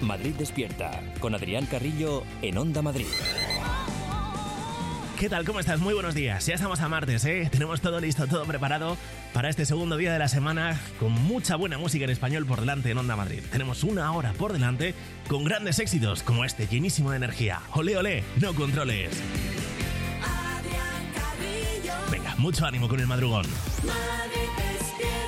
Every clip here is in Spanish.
Madrid Despierta, con Adrián Carrillo en Onda Madrid. ¿Qué tal? ¿Cómo estás? Muy buenos días. Ya estamos a martes, ¿eh? Tenemos todo listo, todo preparado para este segundo día de la semana con mucha buena música en español por delante en Onda Madrid. Tenemos una hora por delante con grandes éxitos como este, llenísimo de energía. Olé, olé, no controles. Adrián Carrillo. Venga, mucho ánimo con el madrugón. Madrid Despierta.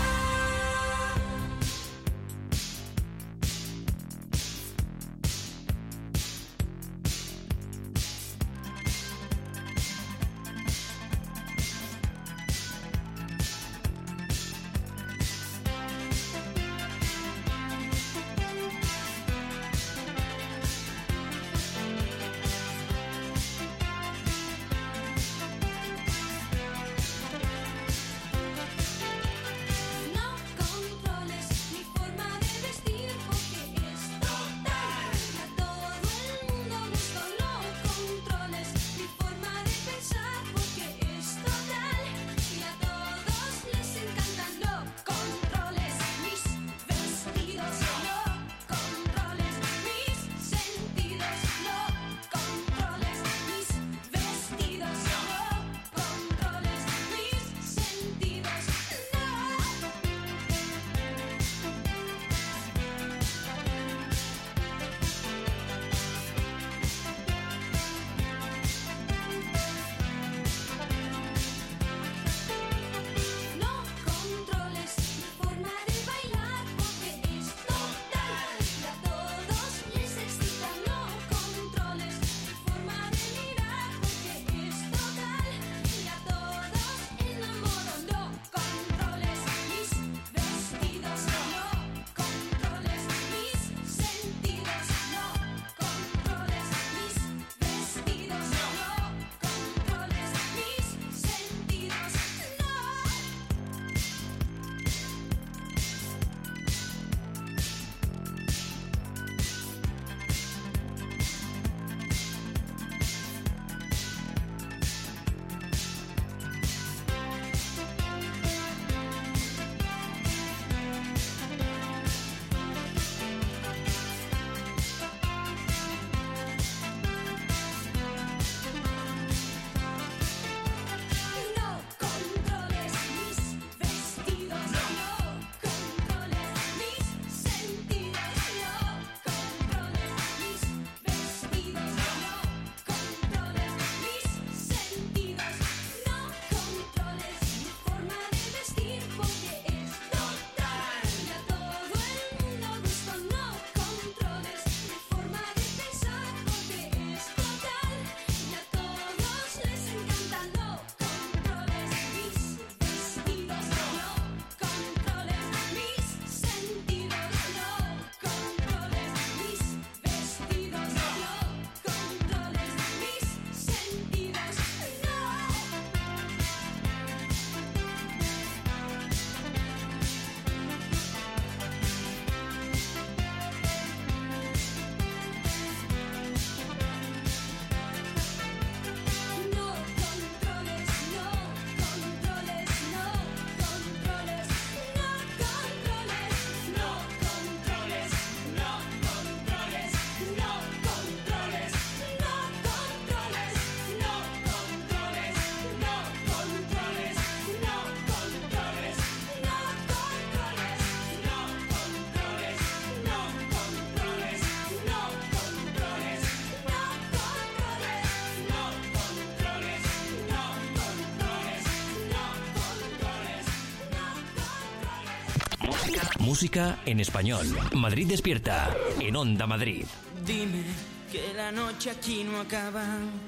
Música en español. Madrid Despierta en Onda Madrid. Dime que la noche aquí no acaba,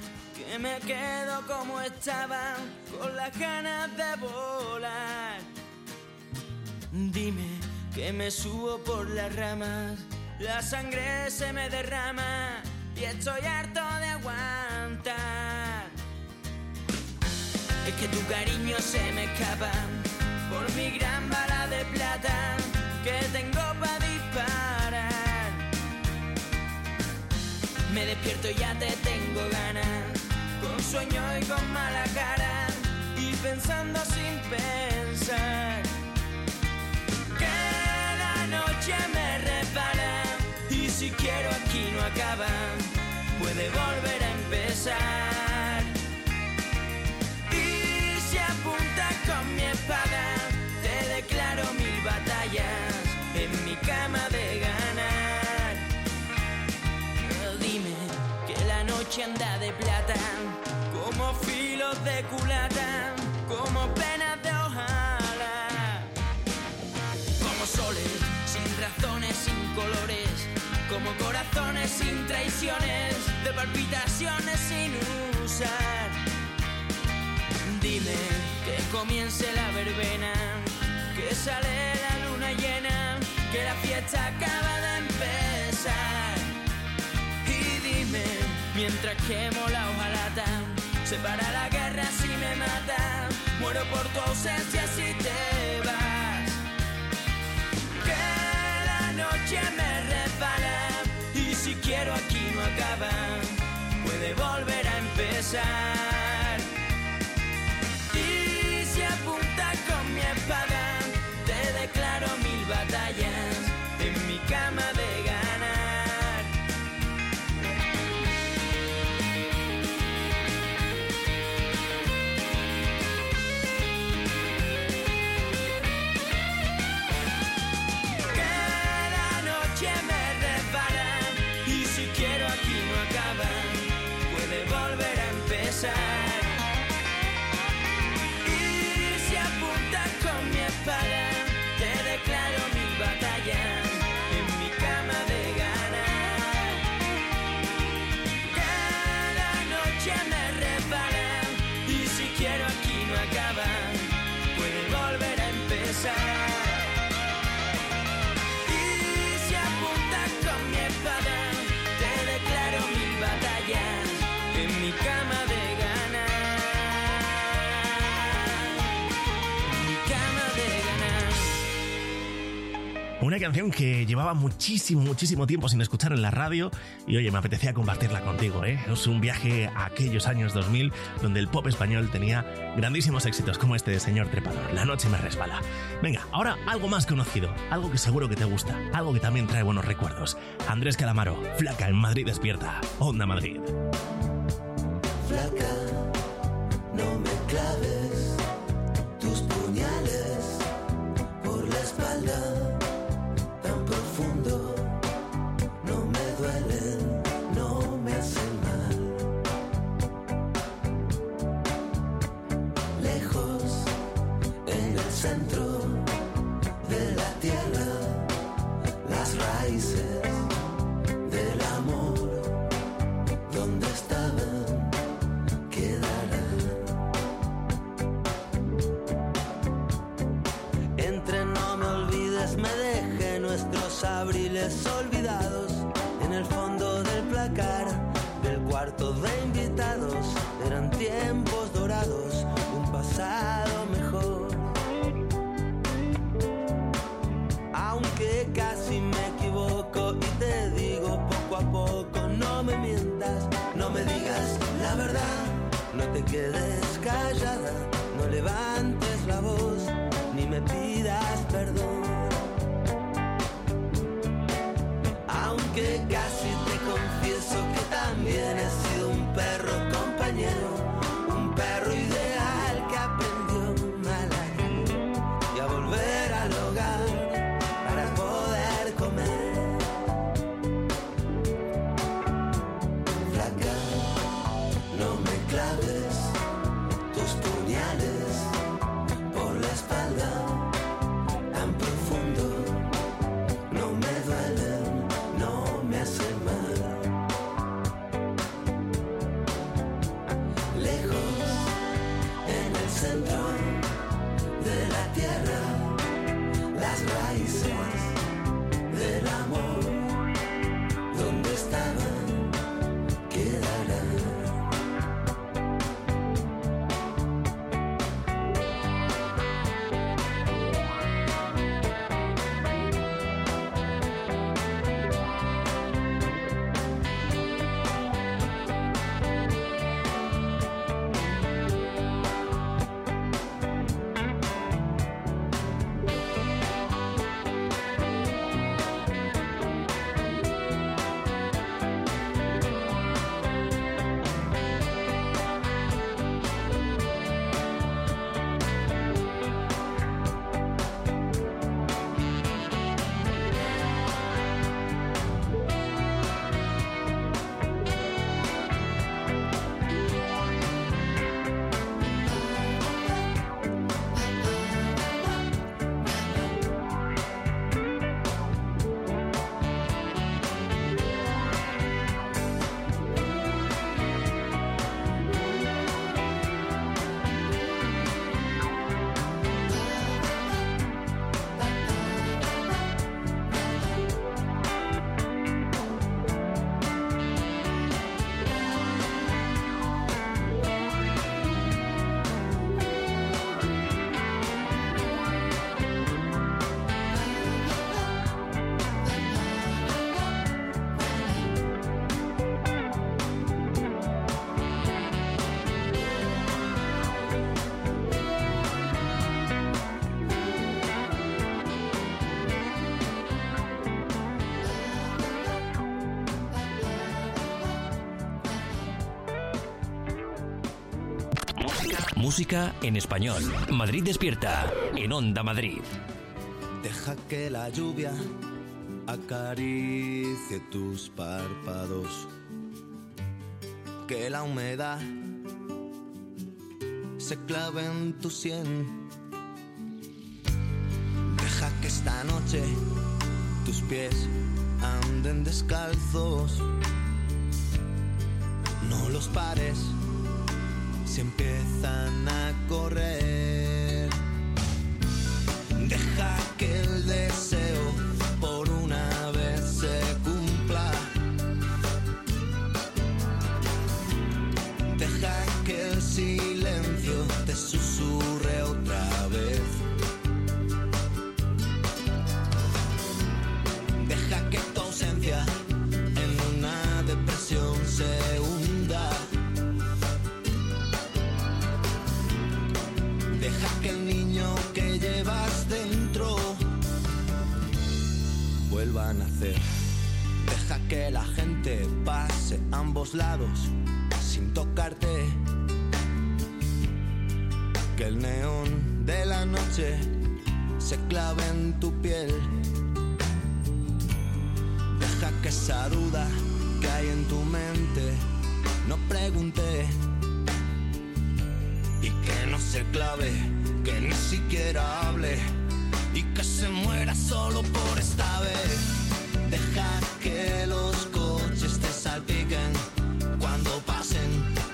que me quedo como estaba, con las ganas de volar. Dime que me subo por las ramas, la sangre se me derrama y estoy harto de aguantar. Es que tu cariño se me escapa por mi gran bala de plata que tengo para disparar. Me despierto y ya te tengo ganas, con sueño y con mala cara, y pensando sin pensar que la noche me repara. Y si quiero aquí no acaba, puede volver a empezar. Y si apuntas con mi espada, te declaro 1000 batallas en mi cama de ganar. Dime que la noche anda de plata, como filos de culata, como penas de hojalata, como soles sin razones, sin colores, como corazones sin traiciones, de palpitaciones sin usar. Dime que comience la verbena, que sale la luna llena, que la fiesta acaba de empezar. Y dime, mientras quemo la hojalata, se para la guerra si me mata, muero por tu ausencia si te vas. Que la noche me resbala, y si quiero aquí no acaba, puede volver a empezar. Y si apuntas con mi espada, te declaro 1000 batallas en mi cama de ganar. Y si apuntas con mi espada, te declaro 1000 batallas en mi cama de ganar. Cada noche me resbala, y si quiero aquí no acaba, puede volver a empezar. Y si apuntas con mi espada, te declaro 1000 batallas en mi cama de ganar, mi cama de ganar. Una canción que llevaba muchísimo tiempo sin escuchar en la radio y oye, me apetecía compartirla contigo, ¿eh? Es un viaje a aquellos años 2000 donde el pop español tenía grandísimos éxitos como este de Señor Trepador, La noche me resbala. Venga, ahora algo más conocido, algo que seguro que te gusta, algo que también trae buenos recuerdos. Andrés Calamaro, Flaca en Madrid Despierta, Onda Madrid. Flaca, no me claves tus puñales por la espalda tan profundo. No me duelen, no me hacen mal. Lejos, en el centro de la tierra, las raíces del amor, ¿dónde estaban? Me dejé nuestros abriles olvidados en el fondo del placar del cuarto de invitados. Eran tiempos dorados, un pasado mejor. Aunque casi me equivoco y te digo poco a poco, no me mientas, no me digas la verdad, no te quedes callada, no levantes la voz, ni me pidas perdón. Que casi te confieso que también he sido un perro compañero, un perro ideal que aprendió a ladrar y a volver al hogar para poder comer. Flaca, no me claves tus puñales por la espalda tan profundo, no me duelen, no me hacen Música en español. Madrid despierta en Onda Madrid. Deja que la lluvia acaricie tus párpados, que la humedad se clave en tu sien. Deja que esta noche tus pies anden descalzos. No los pares si empiezan a correr. Deja que el deseo por una vez se cumpla. Deja que el silencio te susurre otra vez. Deja que tu ausencia en una depresión se hunda. Deja que el niño que llevas dentro vuelva a nacer. Deja que la gente pase a ambos lados sin tocarte. Que el neón de la noche se clave en tu piel. Deja que esa duda que hay en tu mente no pregunte. Y que no se clave, que ni siquiera hable. Y que se muera solo por esta vez. Deja que los coches te salpiquen cuando pasen.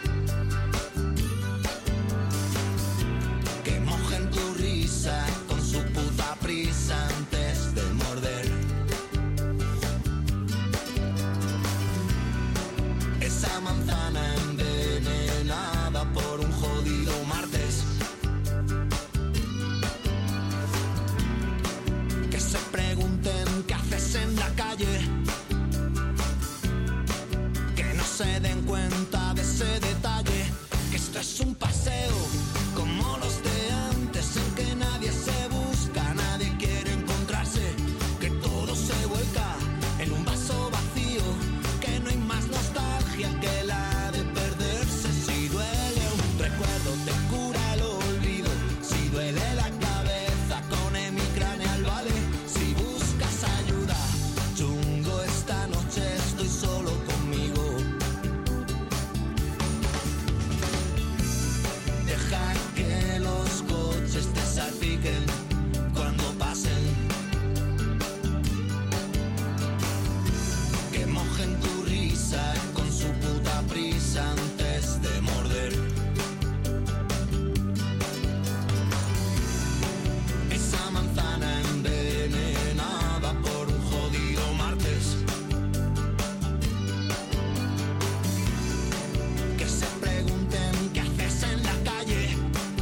Que mojen tu risa con su puta prisa antes de morder. Esa manzana envenenada por un jodido martes. Que se pregunten qué haces en la calle. Que no se den cuenta de ese detalle. Que esto es un paseo como los de antes, en que nadie se busca, nadie quiere encontrarse. Que todo se vuelca en un vaso vacío. Que no hay más nostalgia que la de perderse. Si duele un recuerdo te cura el olvido. Si duele la cabeza con hemicraneal vale. Si buscas ayuda, chungo, esta noche estoy solo conmigo. Deja que los coches te salpiquen cuando pasen. Que mojen tu risa con su puta prisa antes de morder. Esa manzana envenenada por un jodido martes. Que se pregunten qué haces en la calle.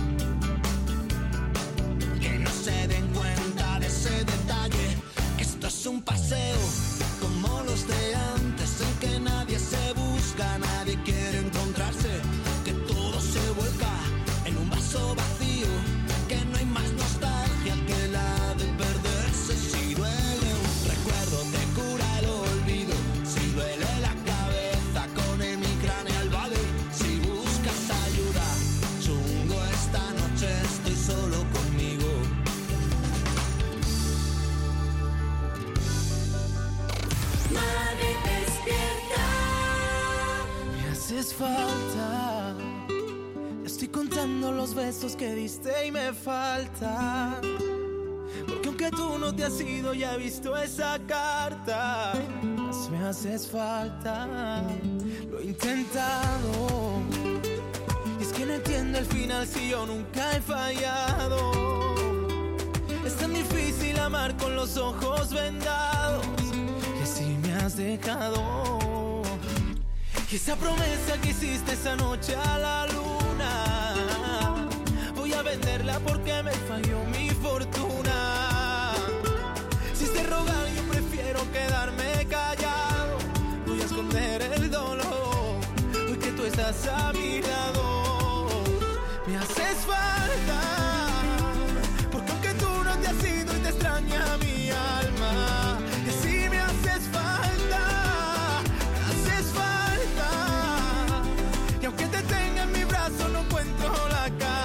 Que no se den cuenta de ese detalle. Que esto es un paseo como los de antes, en que nadie se busca, nadie quiere encontrarse. Que todo se vuelca en un vaso vacío. Que no hay más nostalgia que la de perderse. Si duele un recuerdo te cura el olvido. Si duele la cabeza con hemicraneal vale. Si buscas ayuda, chungo, esta noche estoy solo conmigo. Madrid despierta. Me haces falta. Estoy contando los besos que diste y me falta. Porque aunque tú no te has ido, ya he visto esa carta. Más me haces falta. Lo he intentado. Y es que no entiendo el final si yo nunca he fallado. Es tan difícil amar con los ojos vendados. Que si me has dejado. Y esa promesa que hiciste esa noche a la luna, voy a venderla porque me falló mi fortuna. Si es de rogar yo prefiero quedarme callado. Voy a esconder el dolor, hoy que tú estás a mi lado. Me haces falta, porque aunque tú no te has ido y te extraña mi alma. Que si me haces falta, me haces falta. Y aunque te tenga en mi brazo no encuentro la cara.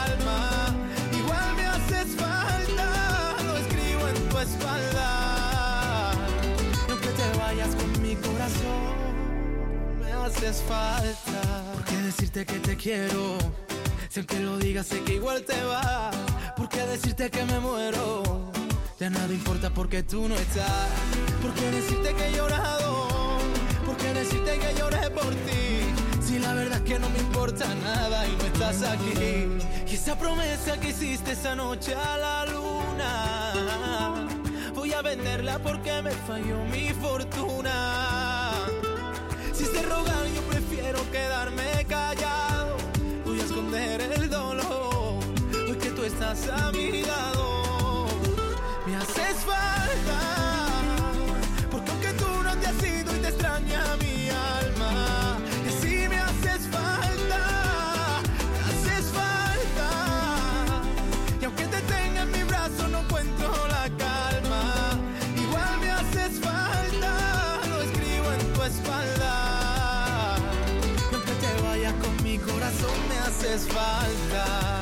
haces falta. ¿Por qué decirte que te quiero? Si aunque lo digas sé que igual te va. ¿Por qué decirte que me muero? Ya nada importa porque tú no estás. ¿Por qué decirte que he llorado? ¿Por qué decirte que lloré por ti? Si la verdad es que no me importa nada y no estás aquí. Y esa promesa que hiciste esa noche a la luna, voy a venderla porque me falló mi fortuna. Si se rogar yo prefiero quedarme callado. Voy a esconder el dolor, hoy que tú estás a mi lado. Me haces falta, porque aunque tú no te has ido y te extraña mi alma. Y si me haces falta, me haces falta. Y aunque te tenga en mi brazo no encuentro la calma. Igual me haces falta, lo escribo en tu espalda. Y aunque te vayas con mi corazón me haces falta.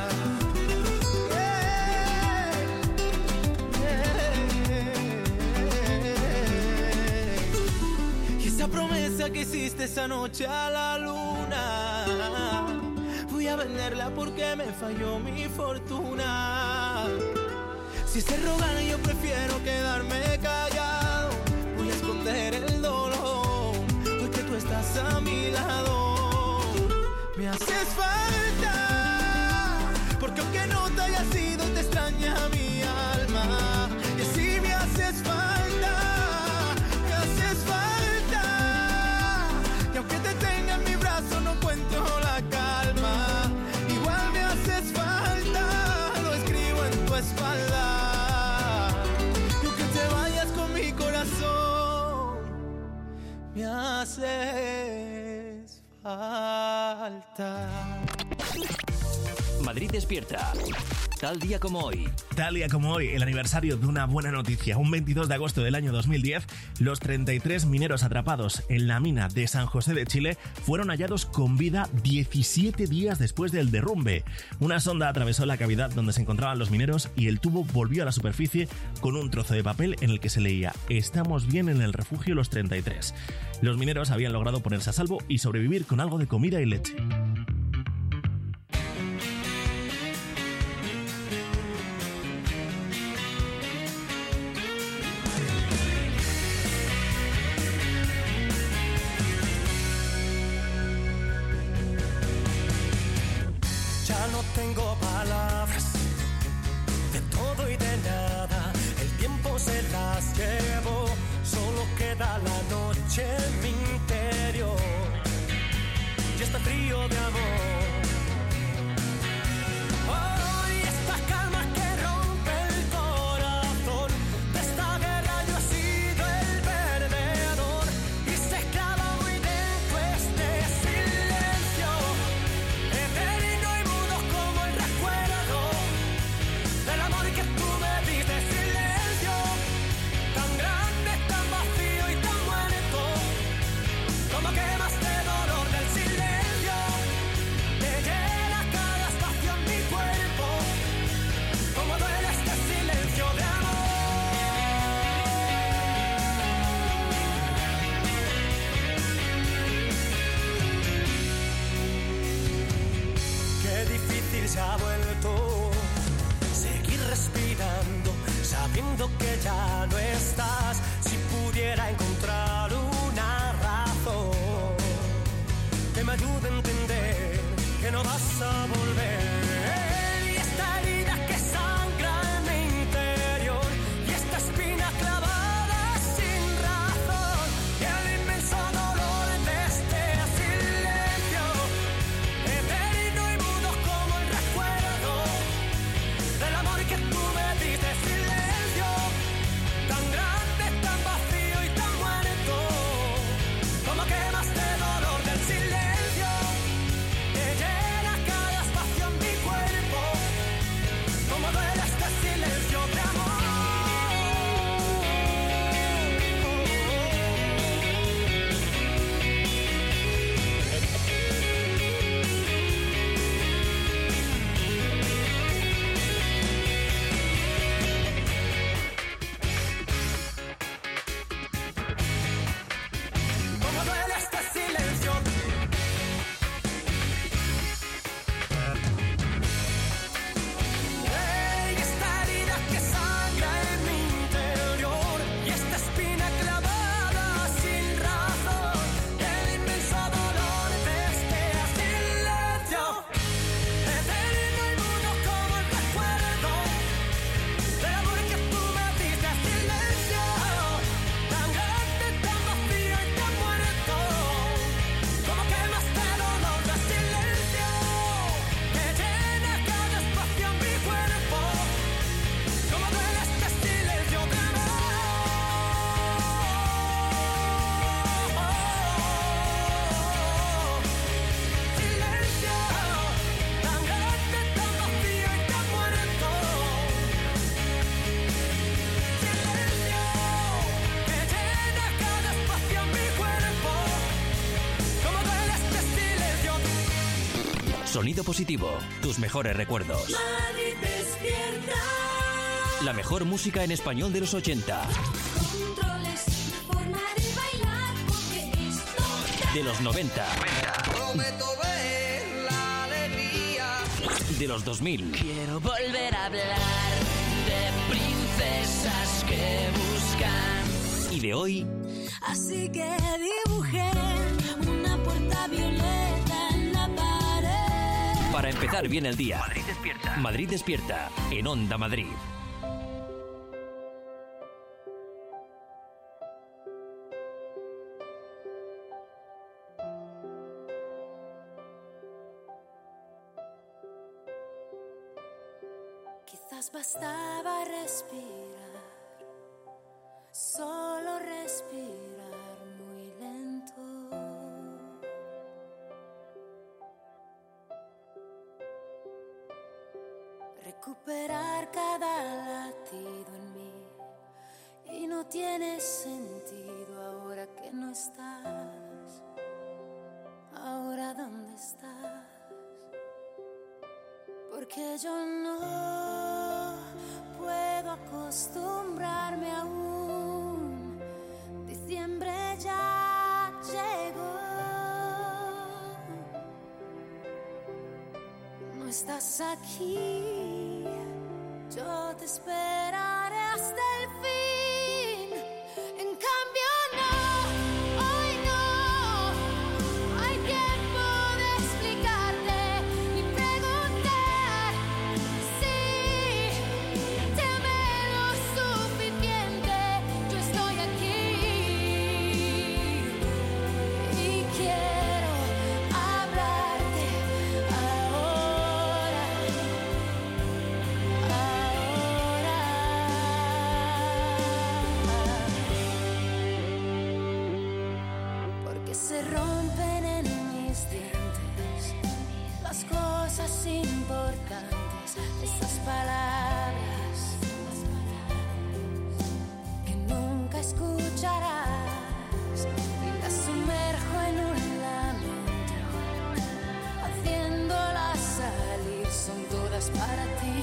Esa promesa que hiciste esa noche a la luna, voy a venderla porque me falló mi fortuna. Si se rogan yo prefiero quedarme callado. Voy a esconder el dolor, hoy que tú estás a mi lado. Me haces falta, porque aunque no te hayas ido te extraña mi alma. Y así me haces falta, me haces falta. Y aunque te tenga en mi brazo no encuentro la calma. Igual me haces falta, lo escribo en tu espalda. Y aunque te vayas con mi corazón, me haces falta. Madrid despierta. Tal día como hoy. Tal día como hoy, el aniversario de una buena noticia. Un 22 de agosto del año 2010, los 33 mineros atrapados en la mina de San José de Chile fueron hallados con vida 17 días después del derrumbe. Una sonda atravesó la cavidad donde se encontraban los mineros y el tubo volvió a la superficie con un trozo de papel en el que se leía: "Estamos bien en el refugio los 33". Los mineros habían logrado ponerse a salvo y sobrevivir con algo de comida y leche. Tengo palabras de todo y de nada. El tiempo se las llevó. Solo queda la noche en mi interior y este frío de amor. Hoy esta calma que rompe el corazón. De esta guerra yo he sido el perdedor y se clava muy dentro este silencio eterno y mudo como el recuerdo del amor que tú me diste. Silencio tan grande, tan vacío y tan muerto, como quemas de dolor del silencio. Te llena cada espacio en mi cuerpo, como duele este silencio de amor. Qué difícil se ha vuelto seguir respirando, sabiendo que ya no estás. Si pudiera encontrar una razón que me ayude a entender que no vas a volver. Y esta herida que sangra en mi interior, y esta espina clavada sin razón, y el inmenso dolor de este silencio eterno y mudo como el recuerdo del amor que tú me diste. Silencio tan grande, tan vacío y tan Sonido Positivo, tus mejores recuerdos. Madrid despierta. La mejor música en español de los 80. Controles, forma de bailar, porque esto De los 90. Prometo ver la alegría. De los 2000. Quiero volver a hablar de princesas que buscan. Y de hoy. Así que dibujé una puerta violeta en la pared. Para empezar bien el día. Madrid despierta. Madrid despierta. En Onda Madrid. Quizás bastaba respirar, solo respirar muy lento. Recuperar cada latido en mí. Y no tiene sentido ahora que no estás. Ahora ¿dónde estás? Porque yo no puedo acostumbrarme aún. Diciembre ya llegó. No estás aquí. Yo te esperaré hasta el fin. En cambio no, hoy no hay tiempo de explicarte ni preguntar si te amé lo suficiente. Yo estoy aquí y quiero hablarte ahora. Porque se rompen en mis dientes las cosas importantes, esas palabras que nunca escucharás. Y las sumerjo en un lamento, haciéndolas salir, son todas para ti.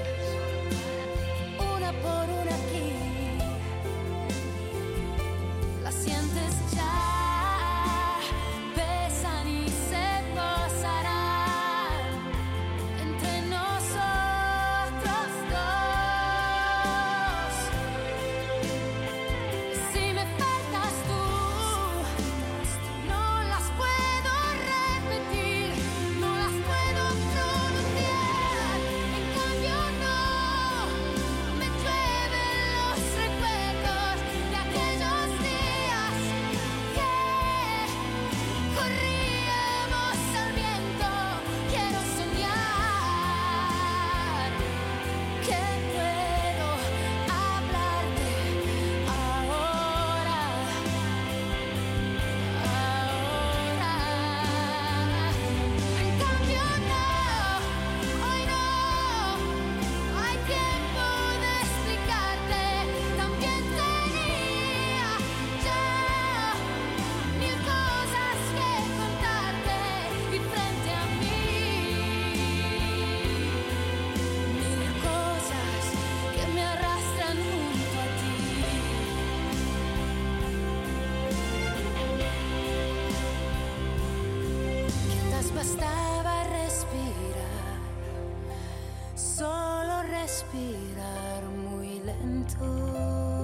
Una por una aquí, las sientes ya, pesan y se posarán entre nosotros dos. Si me faltas tú, no las puedo repetir, no las puedo pronunciar. En cambio no, me llueven los recuerdos de aquellos días que corríamos al viento. Quiero soñar que puedo hablarte ahora. En cambio no, hoy no hay tiempo de explicarte. También tenía ya mil cosas que contarte y frente a mí mil cosas que me arrastran junto a ti. Quizás bastaba respirar, solo respirar muy lento.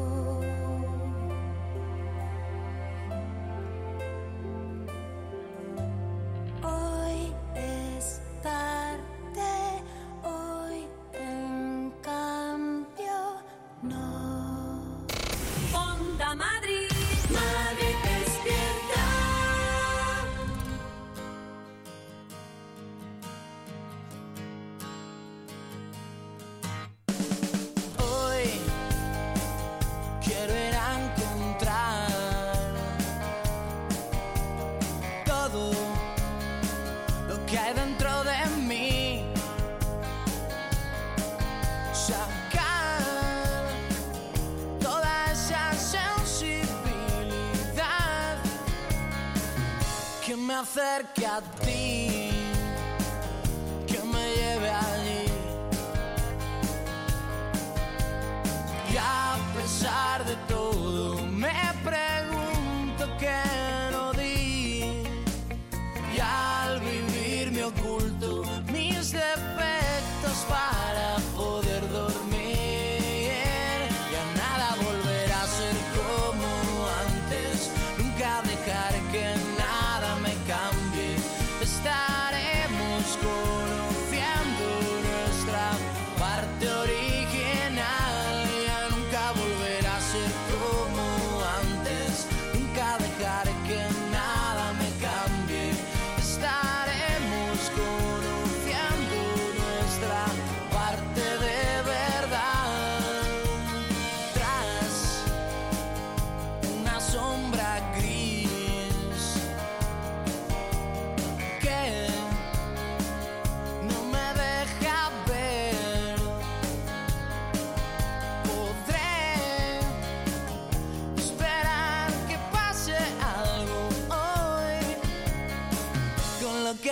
Hoy es tarde, hoy en cambio no. Onda Madrid, Madrid despierta. Hoy quiero ir a encontrar todo lo que hay dentro de mí. Sacar toda esa sensibilidad que me acerque a ti.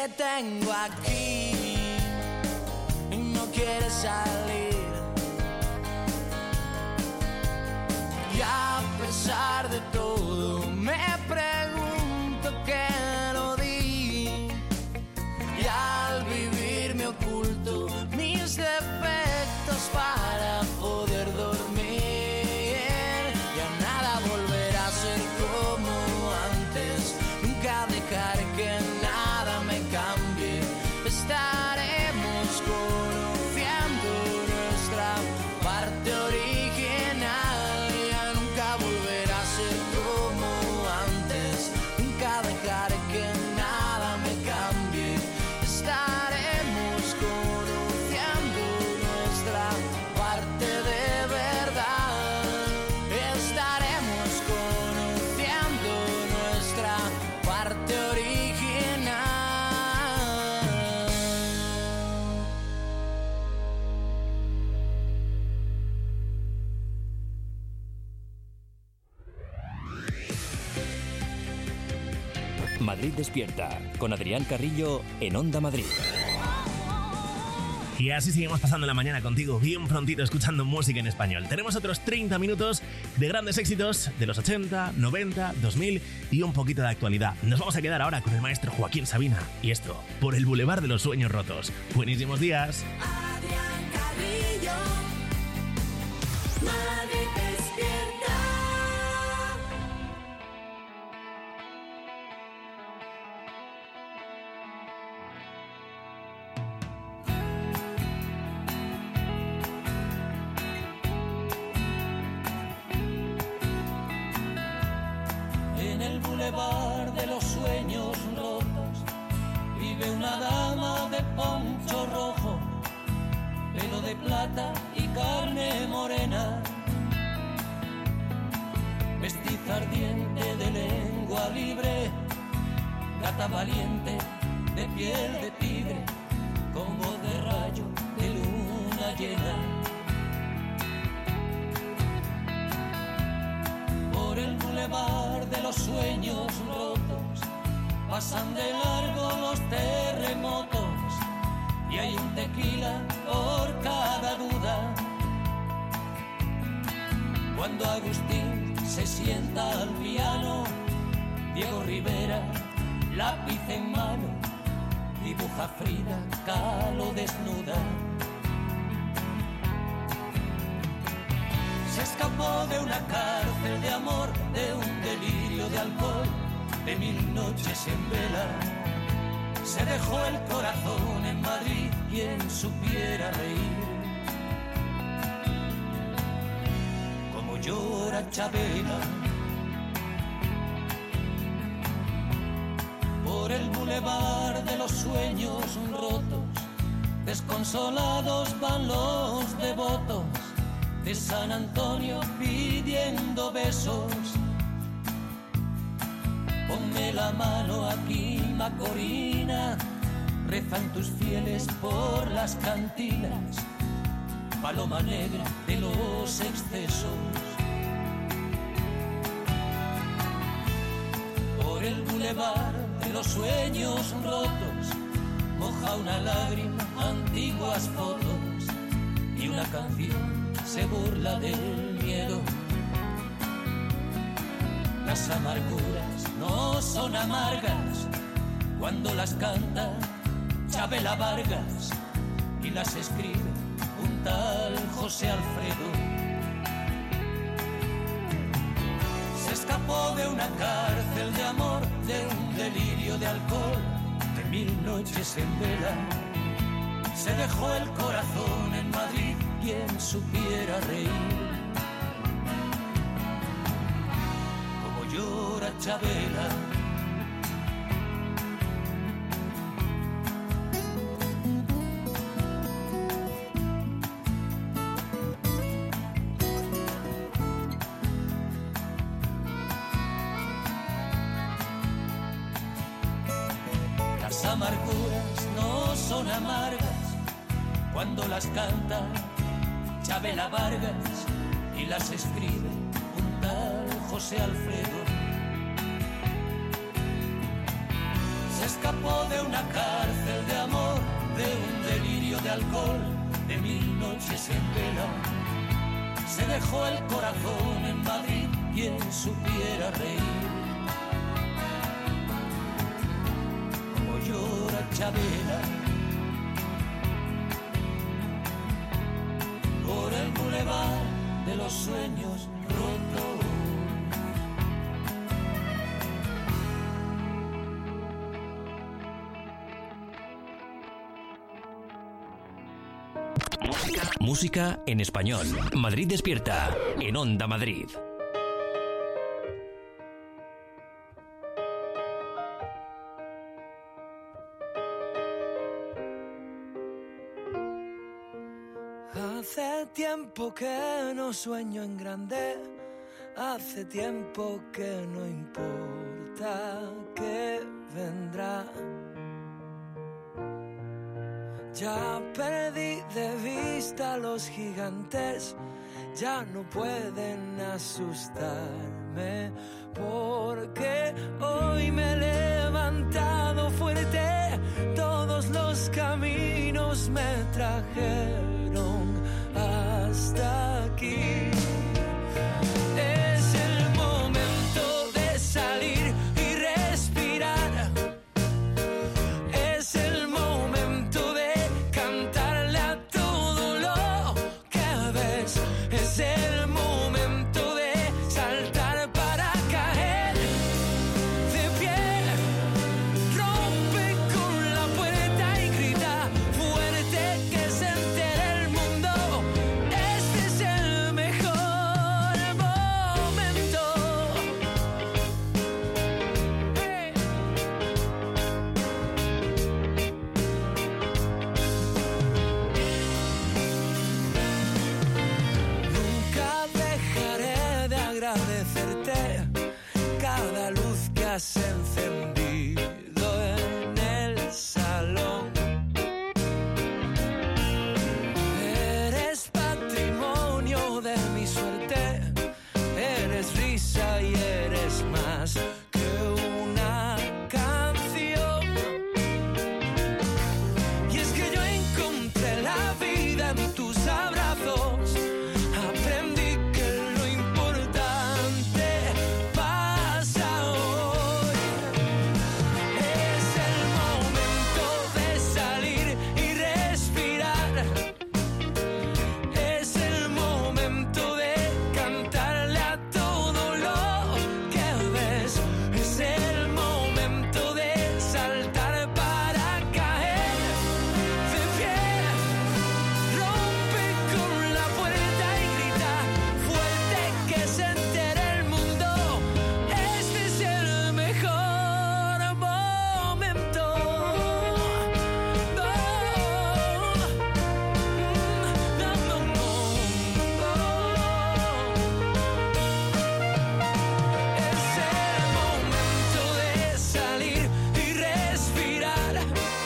te tengo aquí y no quieres salir. Y a pesar de todo me pregunto qué lo di. Y al vivir me oculto mis defectos para poder dormir. Ya nada volverá a ser como antes. Nunca dejaré que nada me cambie. Estaremos conociendo nuestra parte original. Ya nunca volverá a ser como antes. Nunca dejaré que nada me cambie. Estaremos conociendo nuestra parte de verdad. Estaremos conociendo nuestra parte original. Madrid Despierta, con Adrián Carrillo en Onda Madrid. Y así seguimos pasando la mañana contigo, bien prontito, escuchando música en español. Tenemos otros 30 minutos de grandes éxitos de los 80, 90, 2000 y un poquito de actualidad. Nos vamos a quedar ahora con el maestro Joaquín Sabina. Y esto, por el Boulevard de los Sueños Rotos. Buenísimos días. Adrián Carrillo, Madrid despierta. En el bulevar de los sueños rotos vive una dama de poncho rojo, pelo de plata y carne morena, mestiza ardiente de lengua libre, gata valiente de piel de tigre, con voz de rayo de luna llena. Por el bulevar de los sueños rotos pasan de largo los terremotos y hay un tequila por cada duda. Cuando Agustín se sienta al piano, Diego Rivera, lápiz en mano, dibuja Frida Kahlo desnuda. Se escapó de una cárcel de amor, de un delirio de alcohol, de 1000 noches en vela. Se dejó el corazón en Madrid, quien supiera reír. Como llora Chabela. Por el bulevar de los sueños rotos, desconsolados van los devotos de San Antonio pidiendo besos. Ponme la mano aquí, Macorina, rezan tus fieles por las cantinas, paloma negra de los excesos. Por el bulevar de los sueños rotos moja una lágrima antiguas fotos y una canción se burla del miedo. Las amarguras no son amargas cuando las canta Chabela Vargas y las escribe un tal José Alfredo. Se escapó de una cárcel de amor, de un delirio de alcohol, de 1000 noches en vela. Se dejó el corazón en Madrid, quien supiera reír. Como llora Chabela. Las amarguras no son amargas cuando las canta Chabela Vargas y las escribe un tal José Alfredo. Se escapó escapó de una cárcel de amor, de un delirio de alcohol, de 1000 noches en vela. Se dejó el corazón en Madrid, quien supiera reír. Como llora Chabela por el bulevar de los sueños rotos. Música en español. Madrid despierta en Onda Madrid. Hace tiempo que no sueño en grande, hace tiempo que no importa qué vendrá. Ya perdí de vista a los gigantes, ya no pueden asustarme, porque hoy me he levantado fuerte, todos los caminos me trajeron hasta aquí. Es el momento de salir y respirar, es el momento de cantarle a todo lo que ves, es el momento de saltar para caer de pie, rompe con la puerta y grita fuerte que se entere el mundo, este es el mejor momento. Hey. Nunca dejaré de agradecerte cada luz que has encendido en el salón. Eres patrimonio de mi suerte, eres risa y eres más que una canción. Y es que yo encontré la vida en tus abrazos, aprendí que lo importante pasa hoy. Es el momento de salir y respirar, es el momento de cantarle a todo lo que ves, es el momento de saltar para caer de pie, rompe con la puerta y grita fuerte que se entere el mundo, este es el mejor momento. Es el momento de salir y respirar,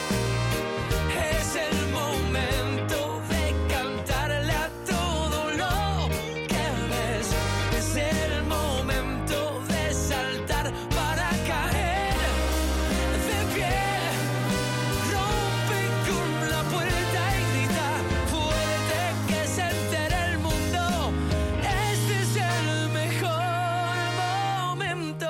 es el momento de cantarle a todo lo que ves, es el momento de saltar para caer de pie, rompe con la puerta y grita fuerte que se entere el mundo, este es el mejor momento.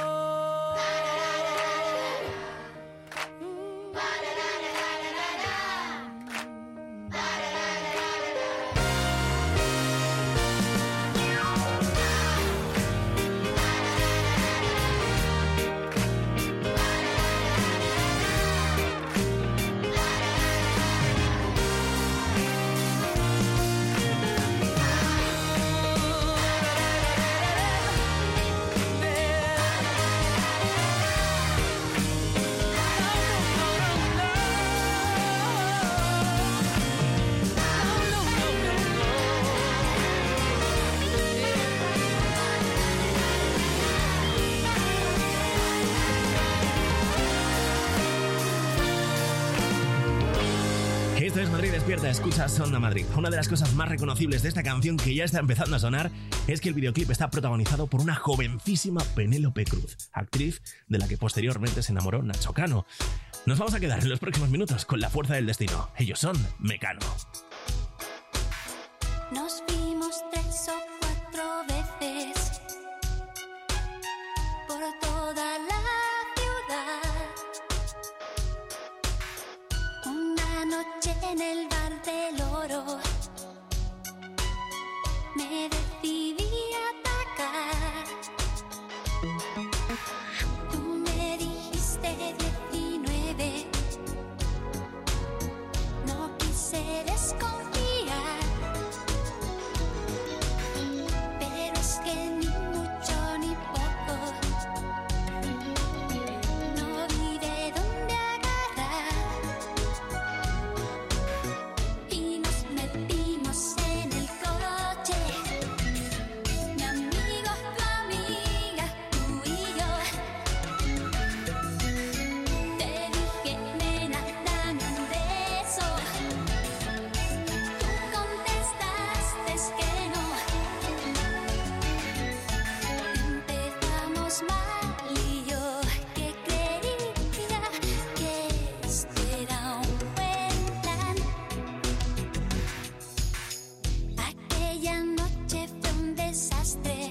Esto es Madrid Despierta, escuchas Onda Madrid. Una de las cosas más reconocibles de esta canción que ya está empezando a sonar es que el videoclip está protagonizado por una jovencísima Penélope Cruz, actriz de la que posteriormente se enamoró Nacho Cano. Nos vamos a quedar en los próximos minutos con la fuerza del destino. Ellos son Mecano. Nos vimos 3 o 4 veces por toda la ciudad. Una noche en el Bar del Oro me decidí a atacar. Tú me dijiste 19, no quise desconfiar. Pero es que ni mucho ni poco, no vi de dónde agarrar. Y nos metimos en el coche, mi amigo, tu amiga, tú y yo. Te dije, nena, dame un beso. Tú contestaste que no. Empezamos mal y yo que creía que esto era un buen plan. Aquella noche fue un desastre.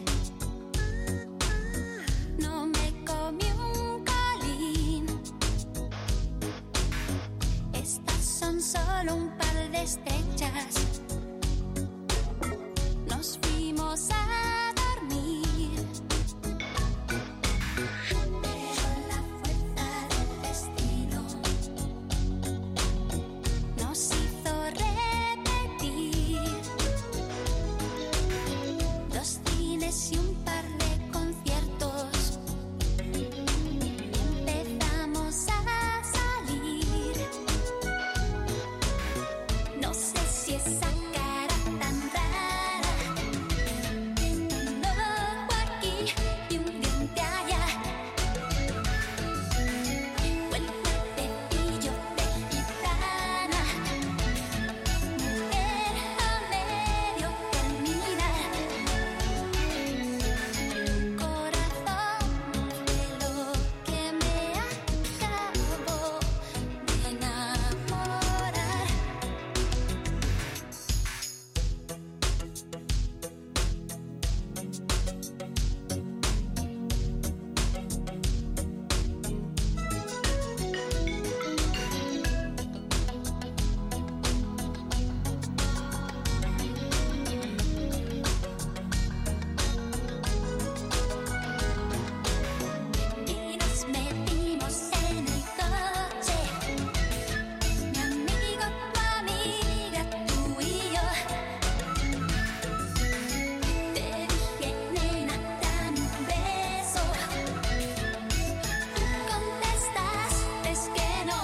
No me comí un colín. Estas son solo un par de estrechas. Nos fuimos a dormir. Pero la fuerza del destino nos hizo repetir 2 cines y un par de conciertos. Empezamos a salir. No sé si esa cara tan rara, un ojo aquí y un diente allá, o el cuerpecillo de gitana, mujer a medio terminar. Corazón de lo que me acabo de enamorar. Y nos metimos en el coche, mi amigo, tu amiga, tú y yo. Te dije, nena, dame un beso. Tú contestaste que no.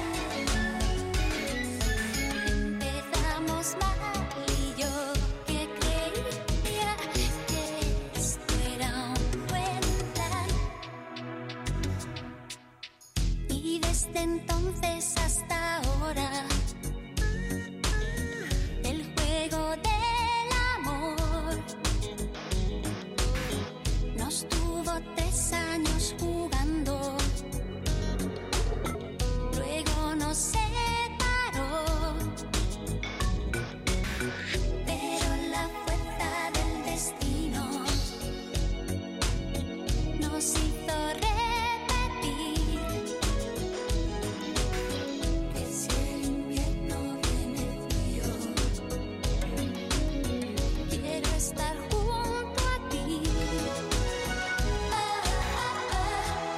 Empezamos mal y yo que creía que esto era un buen plan. Y desde entonces hasta ahora, el juego del amor nos tuvo 3 años jugando. Luego nos separó. Pero la fuerza del destino nos hizo repetir que si el invierno viene frío, quiero estar junto a ti.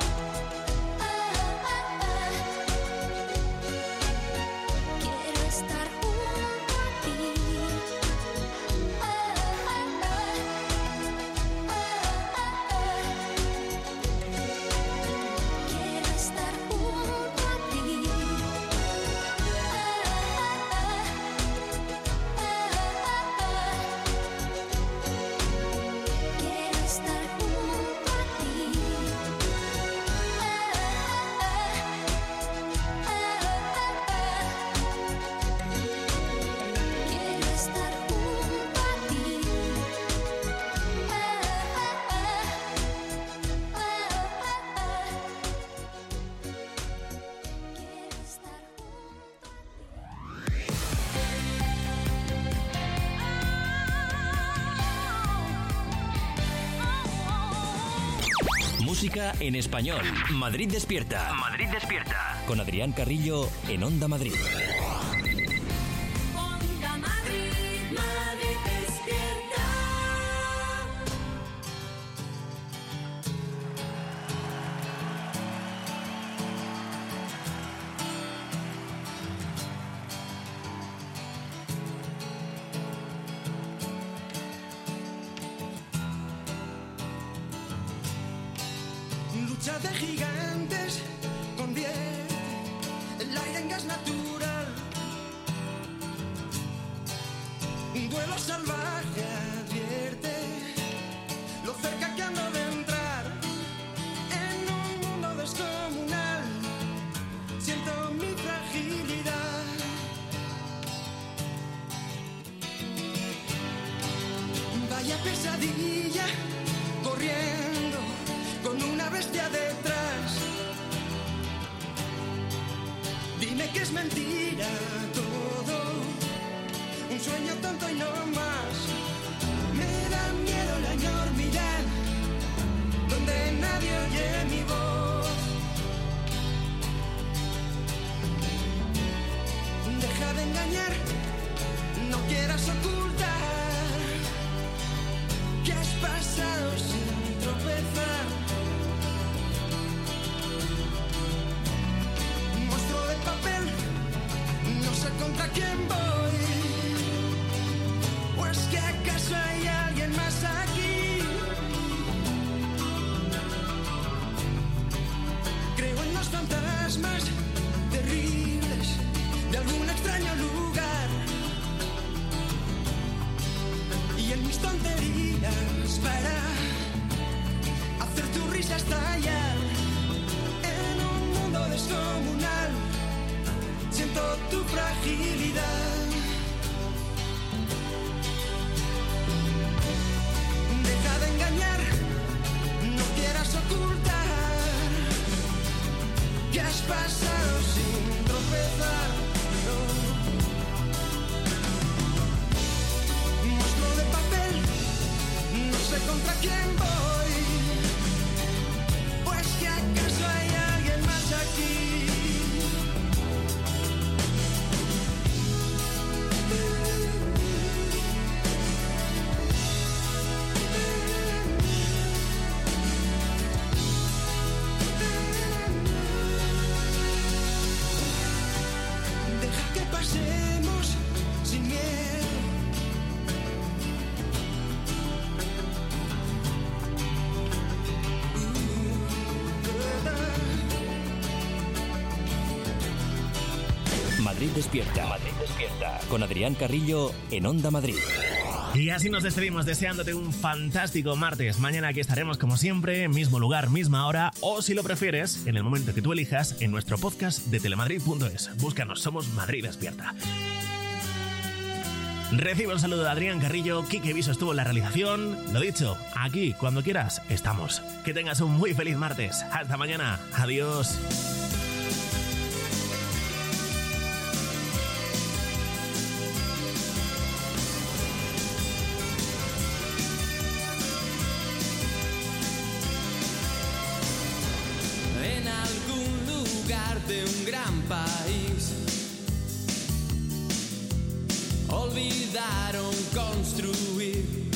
Música en español. Madrid despierta. Madrid despierta. Con Adrián Carrillo en Onda Madrid. Onda Madrid, Madrid despierta. Lucha de gigantes, convierte el aire en gas natural. Un duelo salvaje advierte lo cerca que ando de entrar en un mundo descomunal. Siento mi fragilidad. Vaya pesadilla, corriendo con una bestia detrás. Dime que es mentira todo, un sueño tonto y no más. Me da miedo la enormidad, donde nadie oye mi voz. Deja de engañar, no quieras ocultar que has pasado sin tropezar. Monstruo de papel, no sé contra quién voy. ¿O es que acaso hay alguien más aquí? Creo en los fantasmas terribles de algún extraño lugar y en mis tonterías para hacer tu risa estallar. En un mundo descomunal siento tu fragilidad. Deja de engañar, no quieras ocultar que has pasado sin tropezar. No. Monstruo de papel, no sé contra quién voy. Pues que acaso hay alguien más aquí. Deja que pasemos sin miedo. Madrid despierta. Madrid despierta. Con Adrián Carrillo en Onda Madrid. Y así nos despedimos deseándote un fantástico martes. Mañana aquí estaremos como siempre, mismo lugar, misma hora, o si lo prefieres, en el momento que tú elijas, en nuestro podcast de telemadrid.es. Búscanos, somos Madrid Despierta. Recibe un saludo de Adrián Carrillo, Quique Viso estuvo en la realización. Lo dicho, aquí, cuando quieras, estamos. Que tengas un muy feliz martes. Hasta mañana. Adiós. En algún lugar de un gran país olvidaron construir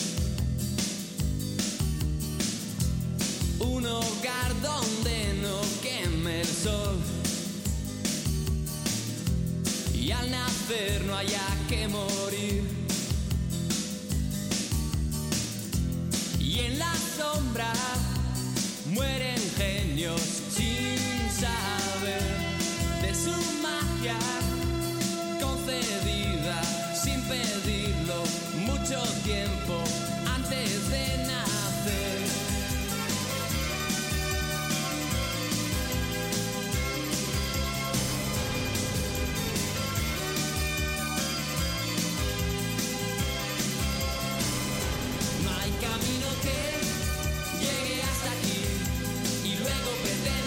un hogar donde no queme el sol y al nacer no haya que morir. Y en la sombra mueren genios sin saber de su magia concedida sin pedirlo mucho tiempo antes de nacer. No hay camino que llegue hasta aquí y luego pretende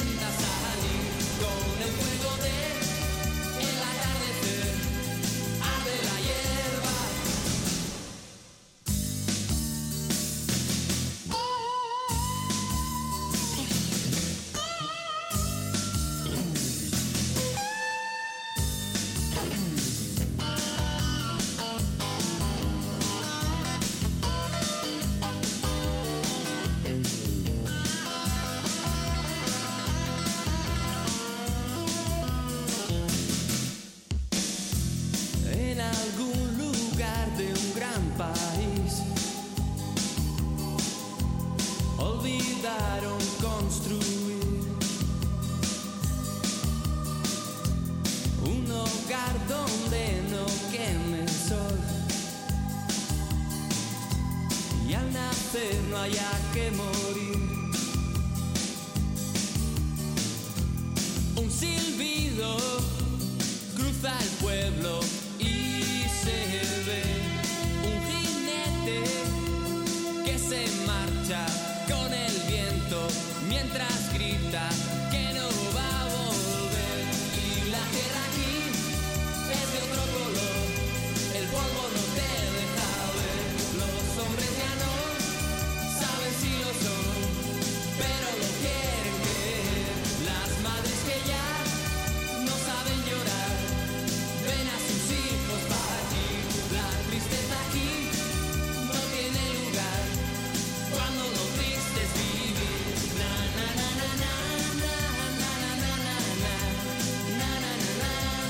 mientras grita que no va a volver. Y la tierra aquí es de otro color, el polvo no te deja ver. Los hombres ya no saben si lo son, pero lo quieren creer. Las madres que ya no saben llorar, ven a sus hijos partir. La tristeza aquí no tiene lugar, cuando lo triste es vivir. Na na na na na na na na na na na na na na na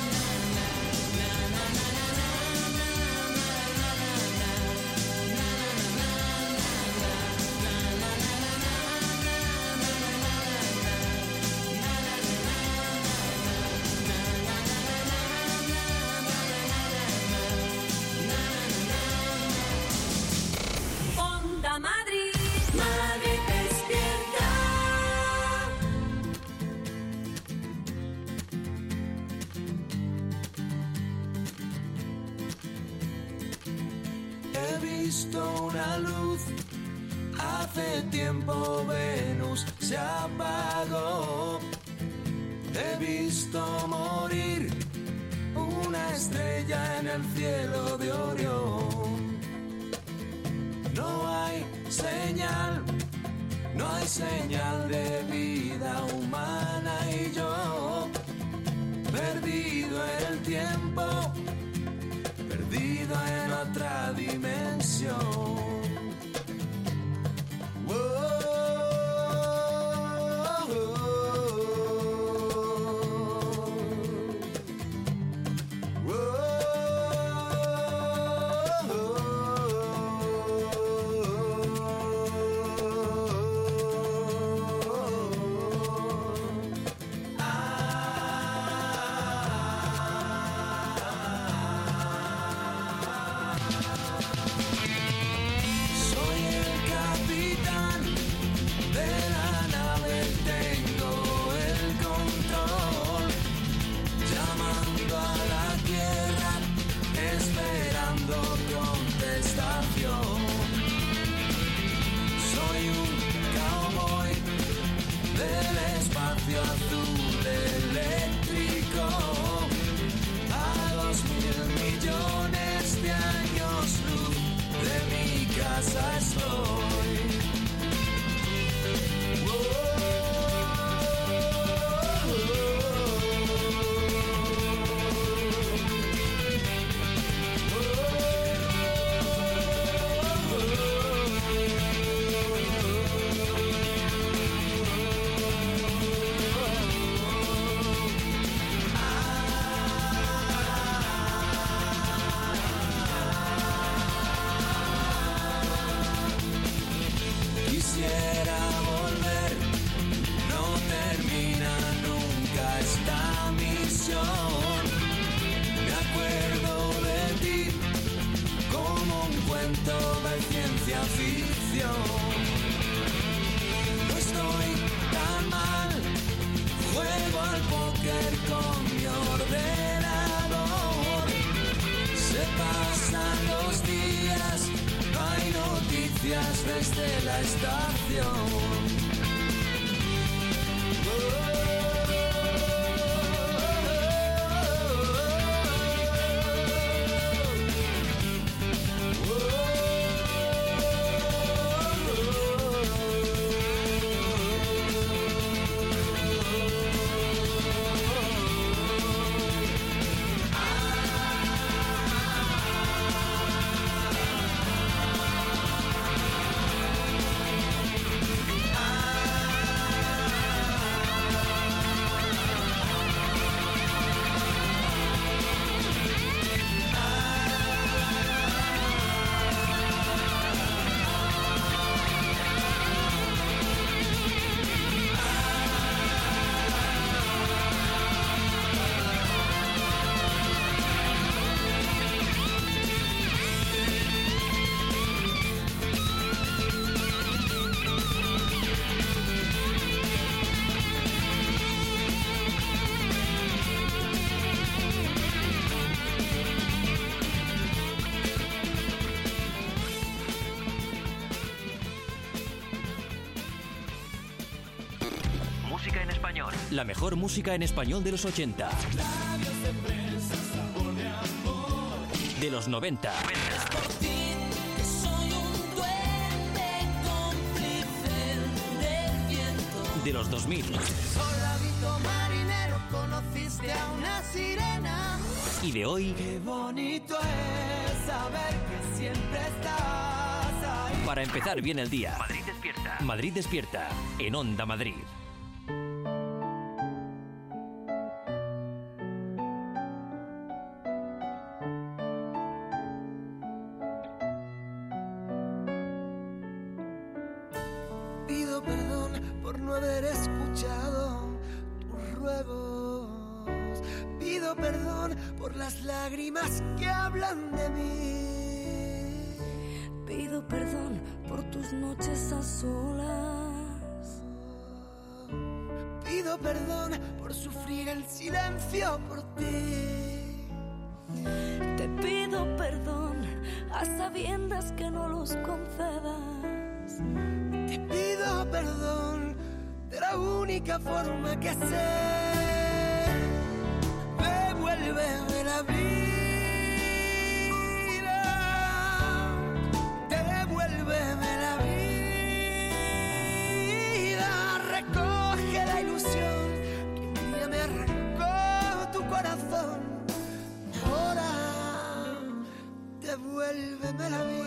Onda Madrid, Madrid despierta. He visto una luz, hace tiempo Venus se apagó. He visto morir una estrella en el cielo de Orión. No hay señal, no hay señal de vida humana y yo, perdido en el tiempo, perdido en otra dimensión. Soy el capitán de la nave, tengo el control, llamando a la tierra, esperando contestación. Soy un cowboy del espacio azul eléctrico, a 2.000 millones de años luz de mi casa estoy. Quisiera volver, no termina nunca esta misión. Me acuerdo de ti como un cuento de ciencia ficción. No estoy tan mal, juego al póker con mi ordenador. Se pasan los días, no hay noticias desde la estación. Ah música en español. La mejor música en español de los 80. De los 90. De los 2000. Soldadito marinero, conociste a una sirena. Y de hoy. Qué bonito es saber que siempre estás ahí. Para empezar bien el día. Madrid despierta. Madrid despierta. En Onda Madrid. Pido perdón por no haber escuchado tus ruegos. Pido perdón por las lágrimas que hablan de mí. Pido perdón por tus noches a solas. Pido perdón por sufrir el silencio por ti. Te pido perdón a sabiendas que no los concedas. Te pido perdón de la única forma que sé. Devuélveme la vida. Devuélveme la vida. Recoge la ilusión que un día me arrancó tu corazón. Ahora devuélveme la vida.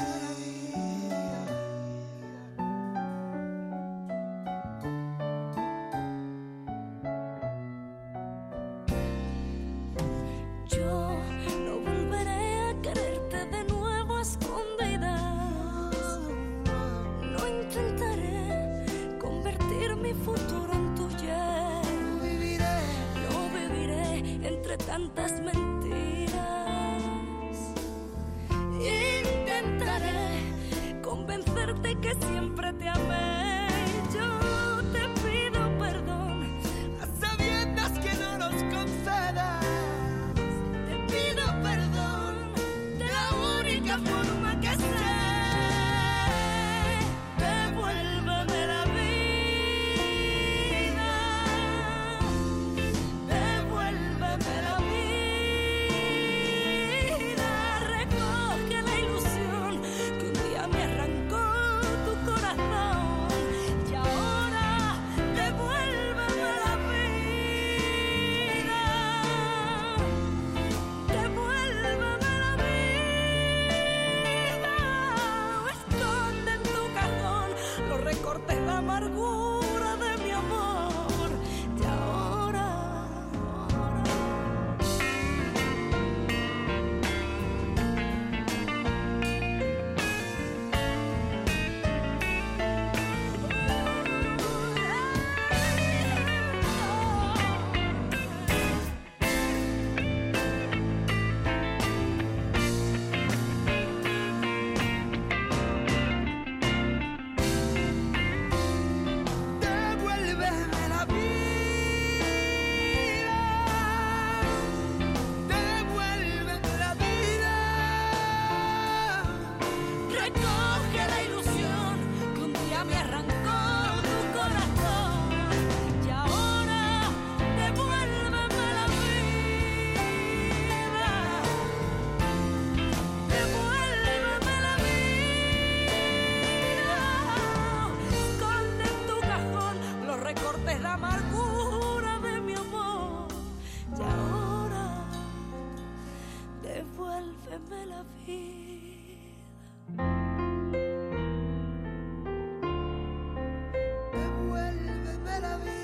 Tantas mentiras, intentaré convencerte que siempre te amé. Yo te pido perdón a sabiendas que no los concedas. Te pido perdón de la única forma que sé. Devuélveme la vida. Devuélveme la amargura de mi amor. Y ahora devuélveme la vida. Devuélveme la vida.